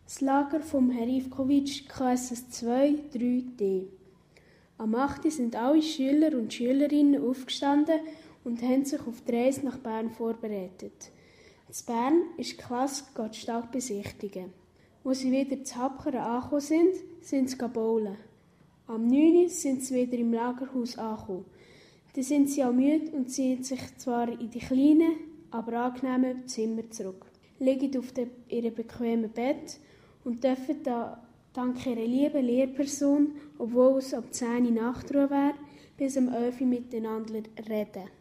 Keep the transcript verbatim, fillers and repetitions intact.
Das Lager vom Herr Ivkovic, K S S zwei drei D. Am acht Uhr sind alle Schüler und Schülerinnen aufgestanden und haben sich auf die Reise nach Bern vorbereitet. In Bern ist die Klasse geht stark besichtigen. Als sie wieder zu Hapkeren angekommen sind, sind sie bowlen. Am neun Uhr sind sie wieder im Lagerhaus angekommen. Dann sind sie auch müde und ziehen sich zwar in die kleinen, aber angenehmen Zimmer zurück, liegen auf de, ihrem bequemen Bett und dürfen da dank ihrer lieben Lehrperson, obwohl es ab zehn Uhr Nachtruhe wäre, bis um elf Uhr miteinander reden.